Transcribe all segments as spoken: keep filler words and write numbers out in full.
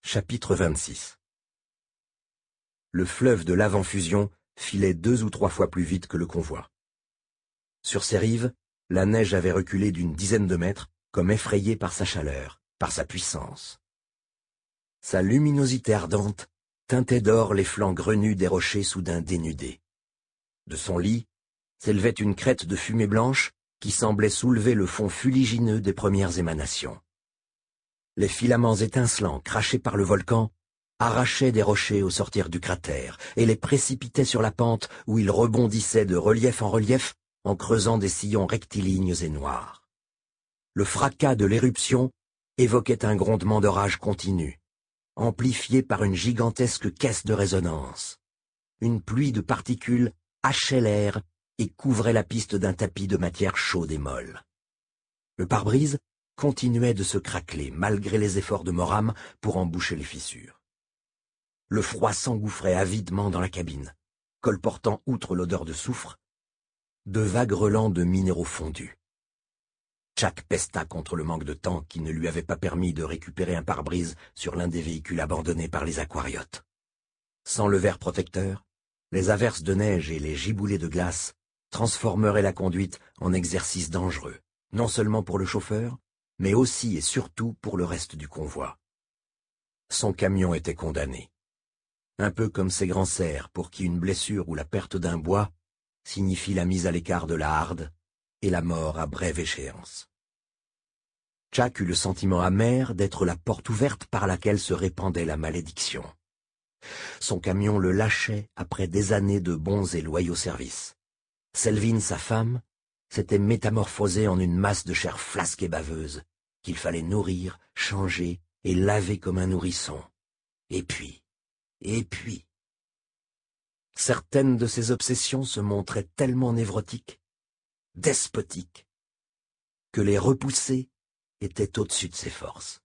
Chapitre vingt-six. Le fleuve de lave en fusion filait deux ou trois fois plus vite que le convoi. Sur ses rives, la neige avait reculé d'une dizaine de mètres, comme effrayée par sa chaleur, par sa puissance. Sa luminosité ardente teintait d'or les flancs grenus des rochers soudain dénudés. De son lit s'élevait une crête de fumée blanche qui semblait soulever le fond fuligineux des premières émanations. Les filaments étincelants crachés par le volcan arrachaient des rochers au sortir du cratère et les précipitaient sur la pente où ils rebondissaient de relief en relief en creusant des sillons rectilignes et noirs. Le fracas de l'éruption évoquait un grondement d'orage continu, amplifié par une gigantesque caisse de résonance. Une pluie de particules hachait l'air et couvrait la piste d'un tapis de matière chaude et molle. Le pare-brise continuait de se craqueler malgré les efforts de Moram pour en boucher les fissures. Le froid s'engouffrait avidement dans la cabine, colportant outre l'odeur de soufre, de vagues relents de minéraux fondus. Jack pesta contre le manque de temps qui ne lui avait pas permis de récupérer un pare-brise sur l'un des véhicules abandonnés par les aquariotes. Sans le verre protecteur, les averses de neige et les giboulées de glace transformeraient la conduite en exercice dangereux, non seulement pour le chauffeur, mais aussi et surtout pour le reste du convoi. Son camion était condamné. Un peu comme ces grands cerfs pour qui une blessure ou la perte d'un bois signifie la mise à l'écart de la harde et la mort à brève échéance. Jack eut le sentiment amer d'être la porte ouverte par laquelle se répandait la malédiction. Son camion le lâchait après des années de bons et loyaux services. Selvin, sa femme, s'était métamorphosée en une masse de chair flasque et baveuse, qu'il fallait nourrir, changer et laver comme un nourrisson. Et puis, et puis... Certaines de ses obsessions se montraient tellement névrotiques, despotiques, que les repousser était au-dessus de ses forces.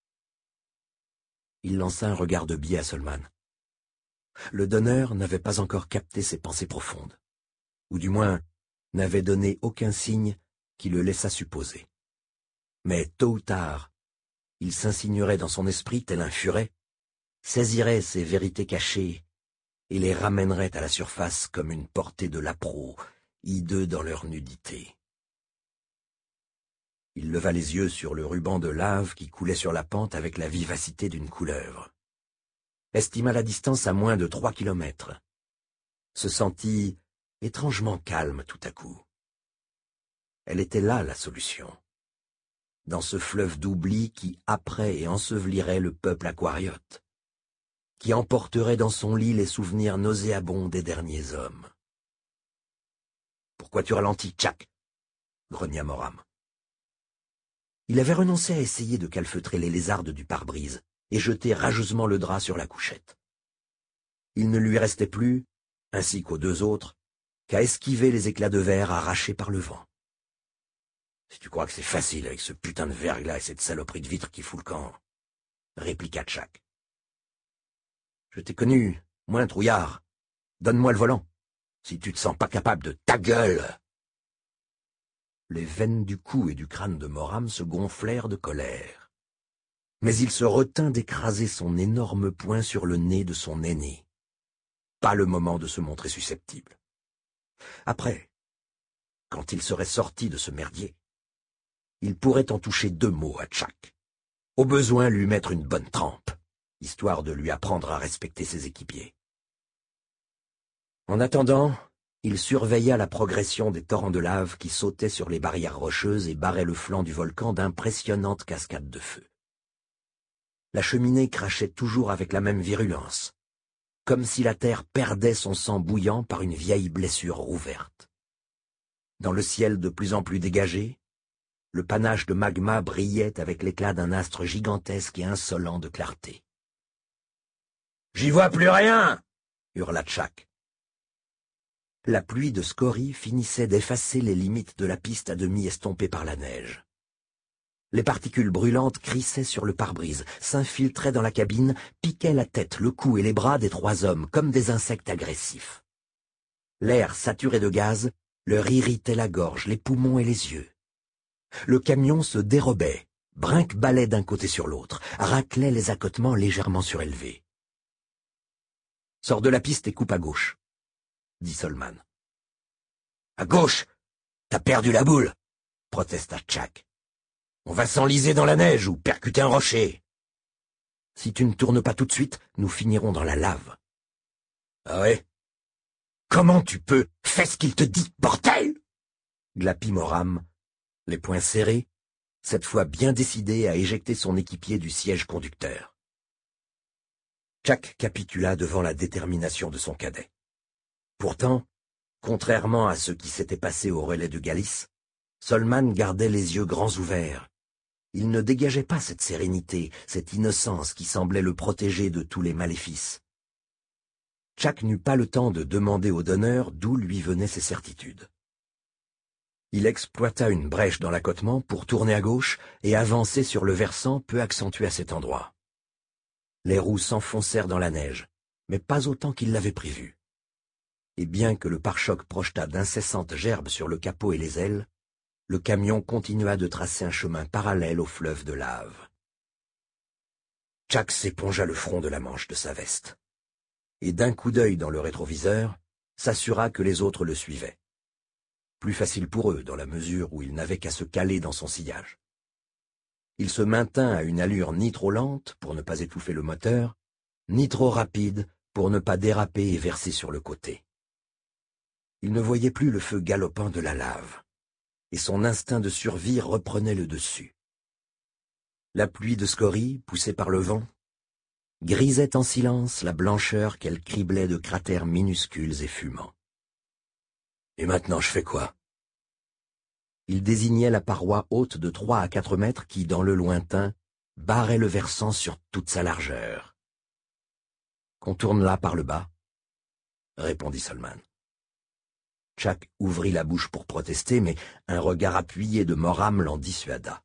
Il lança un regard de biais à Solman. Le donneur n'avait pas encore capté ses pensées profondes, ou du moins n'avait donné aucun signe qui le laissât supposer. Mais tôt ou tard, il s'insignerait dans son esprit tel un furet, saisirait ces vérités cachées et les ramènerait à la surface comme une portée de lapreaux, hideux dans leur nudité. Il leva les yeux sur le ruban de lave qui coulait sur la pente avec la vivacité d'une couleuvre. Estima la distance à moins de trois kilomètres. Se sentit étrangement calme tout à coup. Elle était là, la solution. Dans ce fleuve d'oubli qui âprerait et ensevelirait le peuple aquariote, qui emporterait dans son lit les souvenirs nauséabonds des derniers hommes. « Pourquoi tu ralentis, Jack ?» grogna Moram. Il avait renoncé à essayer de calfeutrer les lézardes du pare-brise et jeter rageusement le drap sur la couchette. Il ne lui restait plus, ainsi qu'aux deux autres, qu'à esquiver les éclats de verre arrachés par le vent. « Si tu crois que c'est facile avec ce putain de verglas et cette saloperie de vitre qui fout le camp, » répliqua Jack. « Je t'ai connu, moins trouillard. Donne-moi le volant, si tu te sens pas capable de ta gueule !» Les veines du cou et du crâne de Moram se gonflèrent de colère. Mais il se retint d'écraser son énorme poing sur le nez de son aîné. Pas le moment de se montrer susceptible. Après, quand il serait sorti de ce merdier, il pourrait en toucher deux mots à Jack. Au besoin lui mettre une bonne trempe, histoire de lui apprendre à respecter ses équipiers. En attendant, il surveilla la progression des torrents de lave qui sautaient sur les barrières rocheuses et barraient le flanc du volcan d'impressionnantes cascades de feu. La cheminée crachait toujours avec la même virulence, comme si la terre perdait son sang bouillant par une vieille blessure rouverte. Dans le ciel de plus en plus dégagé, le panache de magma brillait avec l'éclat d'un astre gigantesque et insolent de clarté. « J'y vois plus rien !» hurla Jack. La pluie de scories finissait d'effacer les limites de la piste à demi estompée par la neige. Les particules brûlantes crissaient sur le pare-brise, s'infiltraient dans la cabine, piquaient la tête, le cou et les bras des trois hommes comme des insectes agressifs. L'air saturé de gaz leur irritait la gorge, les poumons et les yeux. Le camion se dérobait, brinque-ballait d'un côté sur l'autre, raclait les accotements légèrement surélevés. « Sors de la piste et coupe à gauche, » dit Solman. « À gauche? T'as perdu la boule, » protesta Tchak. « On va s'enliser dans la neige ou percuter un rocher. Si tu ne tournes pas tout de suite, nous finirons dans la lave. »« Ah ouais? Comment tu peux? Fais ce qu'il te dit, bordel !» glapit Moram, les poings serrés, cette fois bien décidé à éjecter son équipier du siège conducteur. Tchak capitula devant la détermination de son cadet. Pourtant, contrairement à ce qui s'était passé au relais de Galice, Solman gardait les yeux grands ouverts. Il ne dégageait pas cette sérénité, cette innocence qui semblait le protéger de tous les maléfices. Tchak n'eut pas le temps de demander au donneur d'où lui venaient ces certitudes. Il exploita une brèche dans l'accotement pour tourner à gauche et avancer sur le versant peu accentué à cet endroit. Les roues s'enfoncèrent dans la neige, mais pas autant qu'il l'avait prévu. Et bien que le pare-choc projetât d'incessantes gerbes sur le capot et les ailes, le camion continua de tracer un chemin parallèle au fleuve de lave. Tchak s'épongea le front de la manche de sa veste, et d'un coup d'œil dans le rétroviseur, s'assura que les autres le suivaient. Plus facile pour eux, dans la mesure où ils n'avaient qu'à se caler dans son sillage. Il se maintint à une allure ni trop lente pour ne pas étouffer le moteur, ni trop rapide pour ne pas déraper et verser sur le côté. Il ne voyait plus le feu galopant de la lave, et son instinct de survie reprenait le dessus. La pluie de scories, poussée par le vent, grisait en silence la blancheur qu'elle criblait de cratères minuscules et fumants. « Et maintenant, je fais quoi ?» Il désignait la paroi haute de trois à quatre mètres qui, dans le lointain, barrait le versant sur toute sa largeur. « Contourne-la par le bas, » répondit Solman. Tchak ouvrit la bouche pour protester, mais un regard appuyé de Moram l'en dissuada.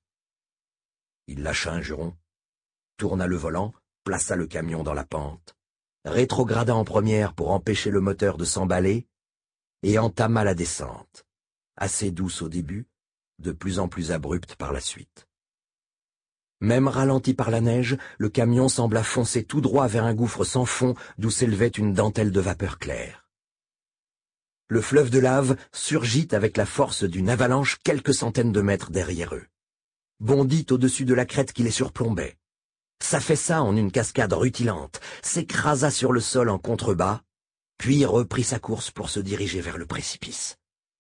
Il lâcha un juron, tourna le volant, plaça le camion dans la pente, rétrograda en première pour empêcher le moteur de s'emballer, et entama la descente, assez douce au début, de plus en plus abrupte par la suite. Même ralenti par la neige, le camion sembla foncer tout droit vers un gouffre sans fond d'où s'élevait une dentelle de vapeur claire. Le fleuve de lave surgit avec la force d'une avalanche quelques centaines de mètres derrière eux, bondit au-dessus de la crête qui les surplombait, s'affaissa en une cascade rutilante, s'écrasa sur le sol en contrebas, puis reprit sa course pour se diriger vers le précipice.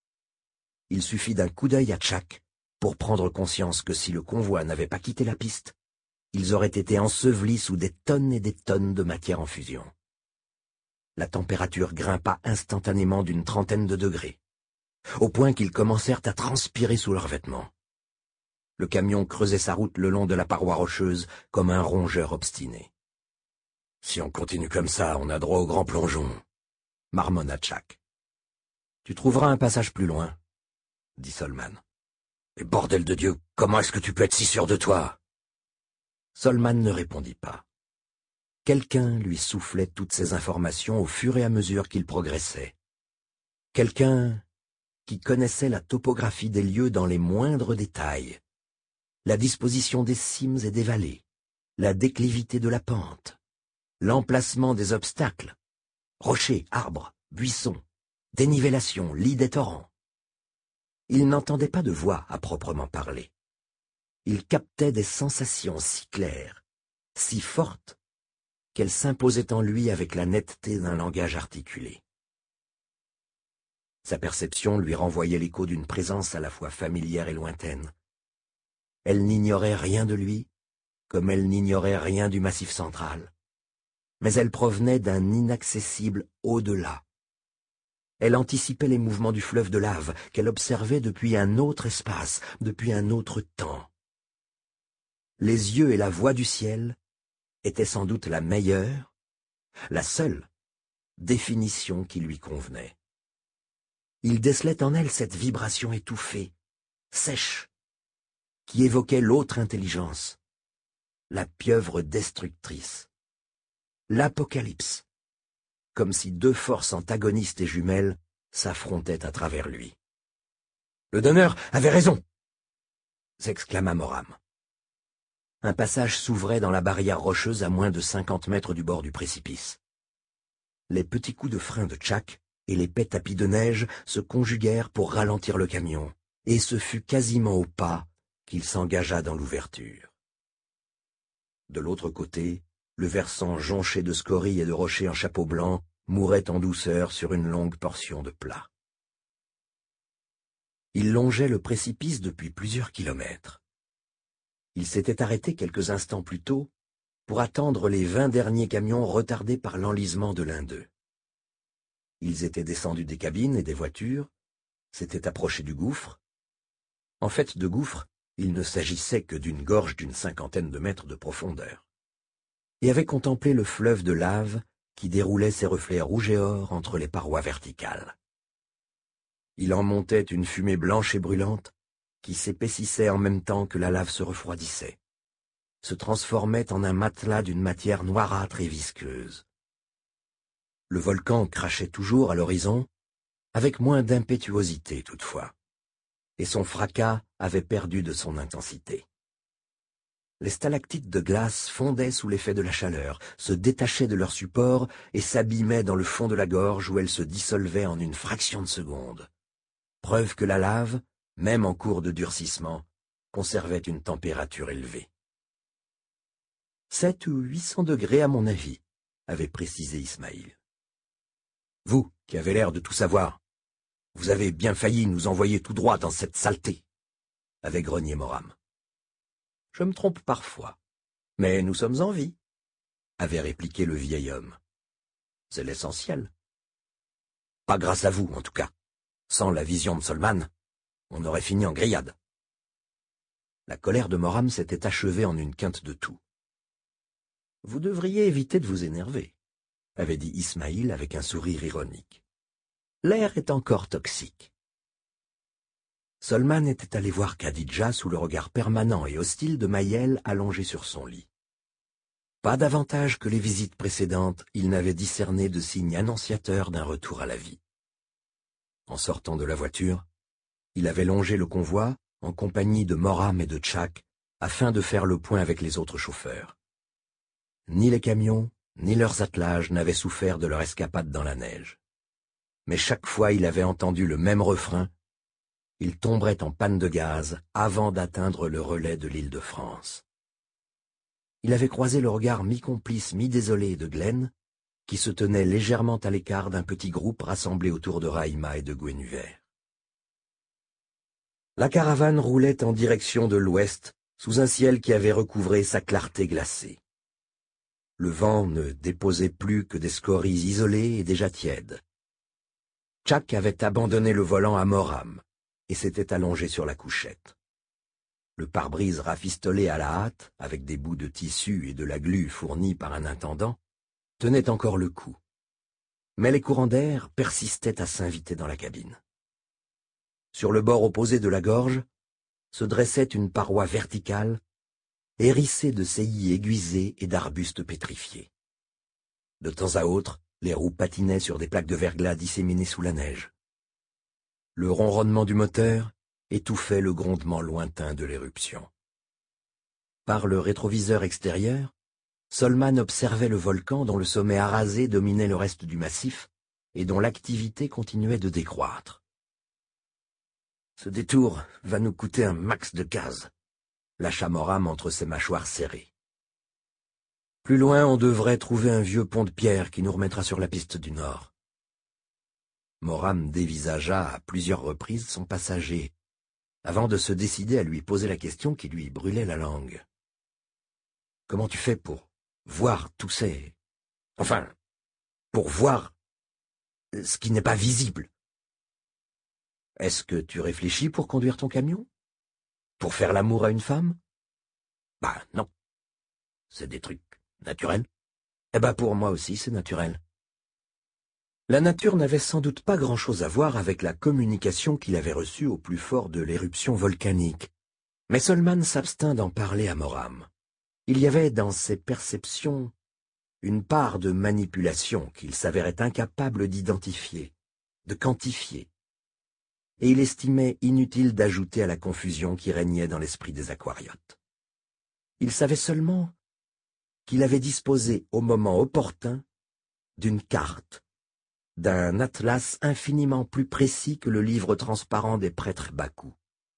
Il suffit d'un coup d'œil à Tchak pour prendre conscience que si le convoi n'avait pas quitté la piste, ils auraient été ensevelis sous des tonnes et des tonnes de matière en fusion. La température grimpa instantanément d'une trentaine de degrés, au point qu'ils commencèrent à transpirer sous leurs vêtements. Le camion creusait sa route le long de la paroi rocheuse comme un rongeur obstiné. « Si on continue comme ça, on a droit au grand plongeon », marmonna Tchak. « Tu trouveras un passage plus loin, » dit Solman. « Mais bordel de Dieu, comment est-ce que tu peux être si sûr de toi ?» Solman ne répondit pas. Quelqu'un lui soufflait toutes ces informations au fur et à mesure qu'il progressait. Quelqu'un qui connaissait la topographie des lieux dans les moindres détails, la disposition des cimes et des vallées, la déclivité de la pente, l'emplacement des obstacles, rochers, arbres, buissons, dénivellation, lit des torrents. Il n'entendait pas de voix à proprement parler. Il captait des sensations si claires, si fortes, qu'elles s'imposaient en lui avec la netteté d'un langage articulé. Sa perception lui renvoyait l'écho d'une présence à la fois familière et lointaine. Elle n'ignorait rien de lui, comme elle n'ignorait rien du Massif central, mais elle provenait d'un inaccessible au-delà. Elle anticipait les mouvements du fleuve de lave qu'elle observait depuis un autre espace, depuis un autre temps. Les yeux et la voix du ciel étaient sans doute la meilleure, la seule définition qui lui convenait. Il décelait en elle cette vibration étouffée, sèche, qui évoquait l'autre intelligence, la pieuvre destructrice, l'apocalypse, comme si deux forces antagonistes et jumelles s'affrontaient à travers lui. « Le donneur avait raison !» s'exclama Moram. un passage s'ouvrait dans la barrière rocheuse à moins de cinquante mètres du bord du précipice. Les petits coups de frein de Tchak et l'épais tapis de neige se conjuguèrent pour ralentir le camion, et ce fut quasiment au pas qu'il s'engagea dans l'ouverture. De l'autre côté, le versant jonché de scories et de rochers en chapeau blanc mourait en douceur sur une longue portion de plat. Il longeait le précipice depuis plusieurs kilomètres. Il s'était arrêté quelques instants plus tôt pour attendre les vingt derniers camions retardés par l'enlisement de l'un d'eux. Ils étaient descendus des cabines et des voitures, s'étaient approchés du gouffre. En fait, de gouffre, il ne s'agissait que d'une gorge d'une cinquantaine de mètres de profondeur, et avaient contemplé le fleuve de lave qui déroulait ses reflets rouges et or entre les parois verticales. Il en montait une fumée blanche et brûlante qui s'épaississait en même temps que la lave se refroidissait, se transformait en un matelas d'une matière noirâtre et visqueuse. Le volcan crachait toujours à l'horizon, avec moins d'impétuosité toutefois, et son fracas avait perdu de son intensité. Les stalactites de glace fondaient sous l'effet de la chaleur, se détachaient de leur support et s'abîmaient dans le fond de la gorge où elles se dissolvaient en une fraction de seconde. Preuve que la lave, même en cours de durcissement, conservait une température élevée. Sept ou huit cents degrés à mon avis, avait précisé Ismaïl. Vous, qui avez l'air de tout savoir, vous avez bien failli nous envoyer tout droit dans cette saleté, avait grogné Moram. Je me trompe parfois, mais nous sommes en vie, avait répliqué le vieil homme. C'est l'essentiel. Pas grâce à vous, en tout cas. Sans la vision de Solman, on aurait fini en grillade. La colère de Moram s'était achevée en une quinte de toux. Vous devriez éviter de vous énerver, avait dit Ismaïl avec un sourire ironique. L'air est encore toxique. Solman était allé voir Khadija sous le regard permanent et hostile de Mayel allongé sur son lit. Pas davantage que les visites précédentes, il n'avait discerné de signes annonciateurs d'un retour à la vie. En sortant de la voiture, il avait longé le convoi en compagnie de Moram et de Tchak afin de faire le point avec les autres chauffeurs. Ni les camions, ni leurs attelages n'avaient souffert de leur escapade dans la neige. Mais chaque fois il avait entendu le même refrain. Il tomberait en panne de gaz avant d'atteindre le relais de l'île de France. Il avait croisé le regard mi-complice, mi-désolé de Glenn, qui se tenait légèrement à l'écart d'un petit groupe rassemblé autour de Rahima et de Guenhuvert. La caravane roulait en direction de l'ouest, sous un ciel qui avait recouvré sa clarté glacée. Le vent ne déposait plus que des scories isolées et déjà tièdes. Tchak avait abandonné le volant à Moram et s'était allongé sur la couchette. Le pare-brise rafistolé à la hâte, avec des bouts de tissu et de la glu fournis par un intendant, tenait encore le coup. Mais les courants d'air persistaient à s'inviter dans la cabine. Sur le bord opposé de la gorge se dressait une paroi verticale, hérissée de saillies aiguisées et d'arbustes pétrifiés. De temps à autre, les roues patinaient sur des plaques de verglas disséminées sous la neige. Le ronronnement du moteur étouffait le grondement lointain de l'éruption. Par le rétroviseur extérieur, Solman observait le volcan dont le sommet arasé dominait le reste du massif et dont l'activité continuait de décroître. Ce détour va nous coûter un max de gaz, lâcha Moram entre ses mâchoires serrées. Plus loin, on devrait trouver un vieux pont de pierre qui nous remettra sur la piste du nord. Moram dévisagea à plusieurs reprises son passager, avant de se décider à lui poser la question qui lui brûlait la langue. « Comment tu fais pour voir tous ces... Enfin, pour voir ce qui n'est pas visible? Est-ce que tu réfléchis pour conduire ton camion? Pour faire l'amour à une femme? Bah non. C'est des trucs naturels. Eh ben pour moi aussi c'est naturel. » La nature n'avait sans doute pas grand-chose à voir avec la communication qu'il avait reçue au plus fort de l'éruption volcanique, mais Solman s'abstint d'en parler à Moram. Il y avait dans ses perceptions une part de manipulation qu'il s'avérait incapable d'identifier, de quantifier, et il estimait inutile d'ajouter à la confusion qui régnait dans l'esprit des aquariotes. Il savait seulement qu'il avait disposé au moment opportun d'une carte, d'un atlas infiniment plus précis que le livre transparent des prêtres Bakou,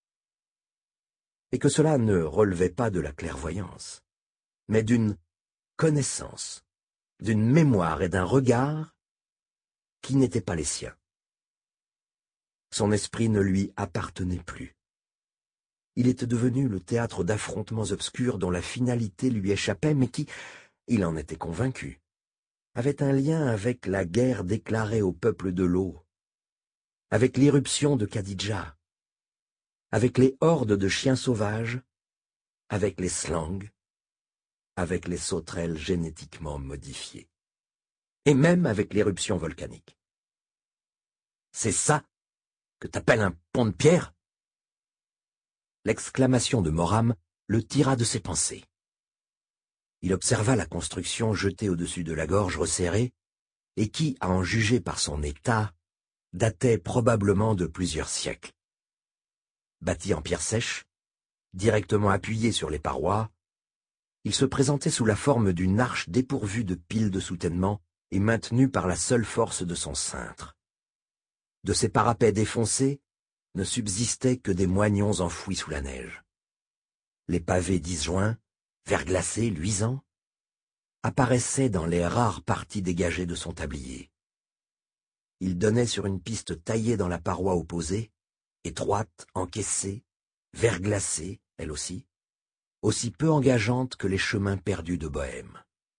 et que cela ne relevait pas de la clairvoyance, mais d'une connaissance, d'une mémoire et d'un regard qui n'étaient pas les siens. Son esprit ne lui appartenait plus. Il était devenu le théâtre d'affrontements obscurs dont la finalité lui échappait, mais qui, il en était convaincu, avait un lien avec la guerre déclarée au peuple de l'eau, avec l'irruption de Khadidja, avec les hordes de chiens sauvages, avec les slangs, avec les sauterelles génétiquement modifiées, et même avec l'éruption volcanique. C'est ça que t'appelles un pont de pierre? L'exclamation de Moram le tira de ses pensées. Il observa la construction jetée au-dessus de la gorge resserrée, et qui, à en juger par son état, datait probablement de plusieurs siècles. Bâti en pierre sèche, directement appuyé sur les parois, il se présentait sous la forme d'une arche dépourvue de piles de soutènement et maintenue par la seule force de son cintre. De ses parapets défoncés ne subsistaient que des moignons enfouis sous la neige. Les pavés disjoints, verglacés, luisants, apparaissaient dans les rares parties dégagées de son tablier. Il donnait sur une piste taillée dans la paroi opposée, étroite, encaissée, verglacée, elle aussi, aussi peu engageante que les chemins perdus de Bohême.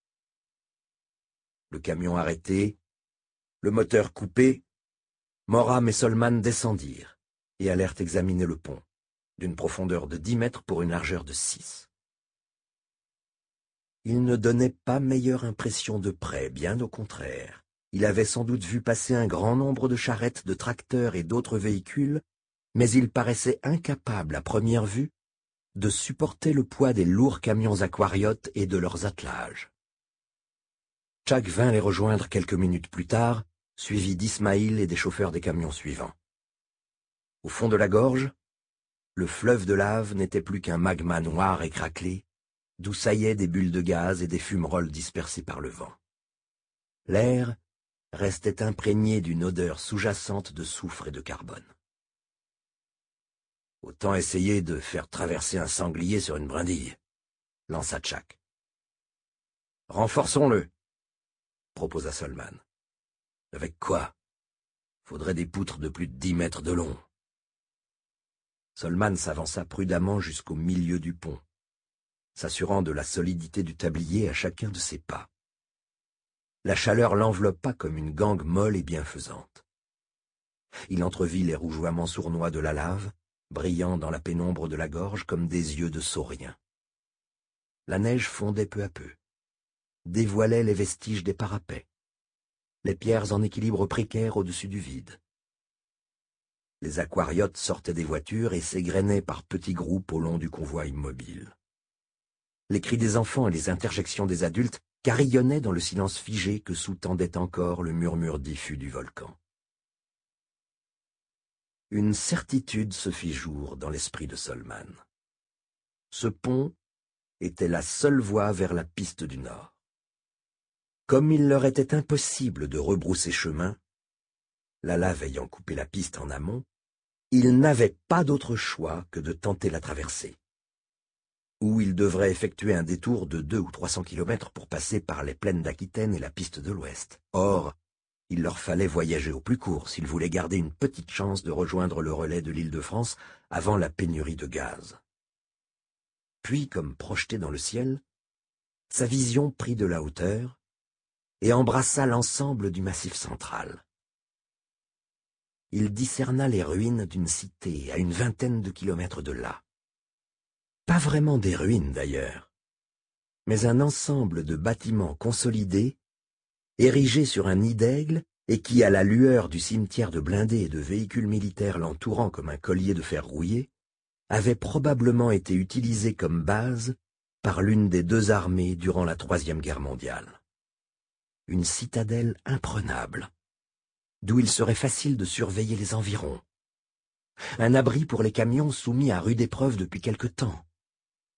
Le camion arrêté, le moteur coupé, Moram et Solman descendirent et allèrent examiner le pont, d'une profondeur de dix mètres pour une largeur de six. Il ne donnait pas meilleure impression de près, bien au contraire. Il avait sans doute vu passer un grand nombre de charrettes, de tracteurs et d'autres véhicules, mais il paraissait incapable, à première vue, de supporter le poids des lourds camions aquariotes et de leurs attelages. Tchak vint les rejoindre quelques minutes plus tard, suivi d'Ismaïl et des chauffeurs des camions suivants. Au fond de la gorge, le fleuve de lave n'était plus qu'un magma noir et craquelé, d'où saillaient des bulles de gaz et des fumerolles dispersées par le vent. L'air restait imprégné d'une odeur sous-jacente de soufre et de carbone. Autant essayer de faire traverser un sanglier sur une brindille, lança Tchak. Renforçons-le, proposa Solman. Avec quoi? Faudrait des poutres de plus de dix mètres de long. Solman s'avança prudemment jusqu'au milieu du pont, s'assurant de la solidité du tablier à chacun de ses pas. La chaleur l'enveloppa comme une gangue molle et bienfaisante. Il entrevit les rougeoiements sournois de la lave, brillant dans la pénombre de la gorge comme des yeux de sauriens. La neige fondait peu à peu, dévoilait les vestiges des parapets, les pierres en équilibre précaire au-dessus du vide. Les aquariotes sortaient des voitures et s'égrenaient par petits groupes au long du convoi immobile. Les cris des enfants et les interjections des adultes carillonnaient dans le silence figé que sous-tendait encore le murmure diffus du volcan. Une certitude se fit jour dans l'esprit de Solman. Ce pont était la seule voie vers la piste du nord. Comme il leur était impossible de rebrousser chemin, la lave ayant coupé la piste en amont, ils n'avaient pas d'autre choix que de tenter la traversée. Ou ils devraient effectuer un détour de deux ou trois cents kilomètres pour passer par les plaines d'Aquitaine et la piste de l'Ouest. Or, il leur fallait voyager au plus court s'ils voulaient garder une petite chance de rejoindre le relais de l'Île-de-France avant la pénurie de gaz. Puis, comme projeté dans le ciel, sa vision prit de la hauteur et embrassa l'ensemble du Massif central. Il discerna les ruines d'une cité à une vingtaine de kilomètres de là. Pas vraiment des ruines d'ailleurs, mais un ensemble de bâtiments consolidés, érigés sur un nid d'aigle et qui, à la lueur du cimetière de blindés et de véhicules militaires l'entourant comme un collier de fer rouillé, avaient probablement été utilisés comme base par l'une des deux armées durant la Troisième Guerre mondiale. Une citadelle imprenable, d'où il serait facile de surveiller les environs. Un abri pour les camions soumis à rude épreuve depuis quelque temps.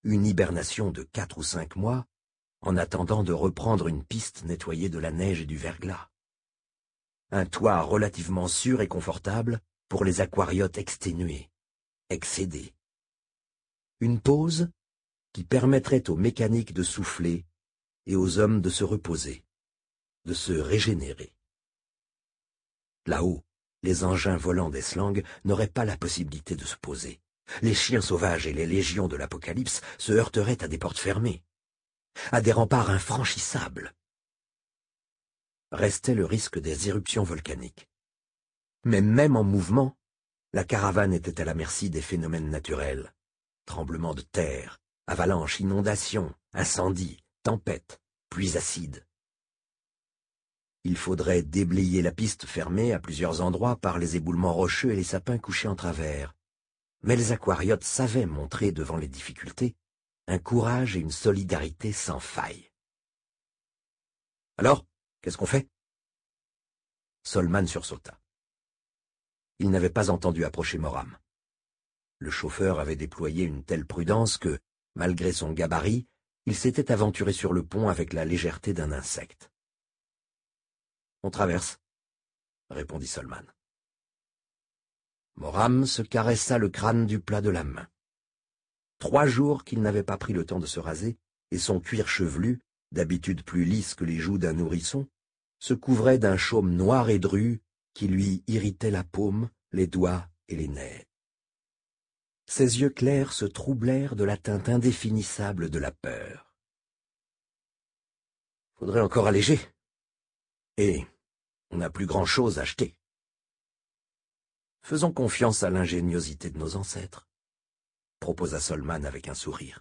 une hibernation de quatre ou cinq mois, en attendant de reprendre une piste nettoyée de la neige et du verglas. Un toit relativement sûr et confortable pour les aquariotes exténués, excédés. Une pause qui permettrait aux mécaniques de souffler et aux hommes de se reposer, de se régénérer. Là-haut, les engins volants des slangs n'auraient pas la possibilité de se poser. Les chiens sauvages et les légions de l'Apocalypse se heurteraient à des portes fermées, à des remparts infranchissables. Restait le risque des éruptions volcaniques. Mais même en mouvement, la caravane était à la merci des phénomènes naturels. Tremblements de terre, avalanches, inondations, incendies, tempêtes, pluies acides. Il faudrait déblayer la piste fermée à plusieurs endroits par les éboulements rocheux et les sapins couchés en travers. Mais les aquariotes savaient montrer devant les difficultés un courage et une solidarité sans faille. Alors, qu'est-ce qu'on fait? Solman sursauta. Il n'avait pas entendu approcher Moram. Le chauffeur avait déployé une telle prudence que, malgré son gabarit, il s'était aventuré sur le pont avec la légèreté d'un insecte. « On traverse, » répondit Solman. Moram se caressa le crâne du plat de la main. Trois jours qu'il n'avait pas pris le temps de se raser, et son cuir chevelu, d'habitude plus lisse que les joues d'un nourrisson, se couvrait d'un chaume noir et dru qui lui irritait la paume, les doigts et les nerfs. Ses yeux clairs se troublèrent de la teinte indéfinissable de la peur. « Faudrait encore alléger. Et on n'a plus grand-chose à acheter. Faisons confiance à l'ingéniosité de nos ancêtres, » proposa Solman avec un sourire.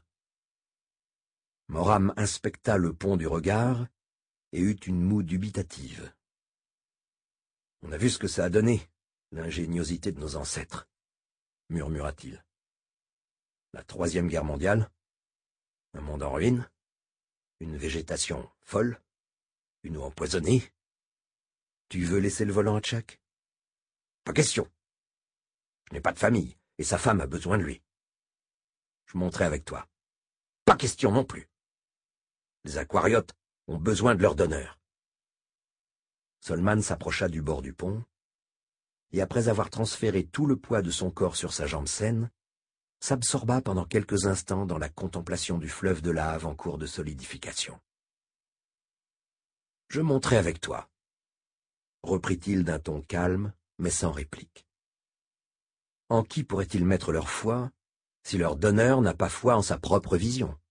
Moram inspecta le pont du regard et eut une moue dubitative. « On a vu ce que ça a donné, l'ingéniosité de nos ancêtres, » murmura-t-il. « La Troisième Guerre mondiale, un monde en ruine, une végétation folle, une eau empoisonnée. Tu veux laisser le volant à Tchak? Pas question. Je n'ai pas de famille, et sa femme a besoin de lui. Je monterai avec toi. Pas question non plus. Les aquariotes ont besoin de leur donneur. » Solman s'approcha du bord du pont, et après avoir transféré tout le poids de son corps sur sa jambe saine, s'absorba pendant quelques instants dans la contemplation du fleuve de lave en cours de solidification. « Je monterai avec toi, » reprit-il d'un ton calme, mais sans réplique. En qui pourraient-ils mettre leur foi si leur donneur n'a pas foi en sa propre vision?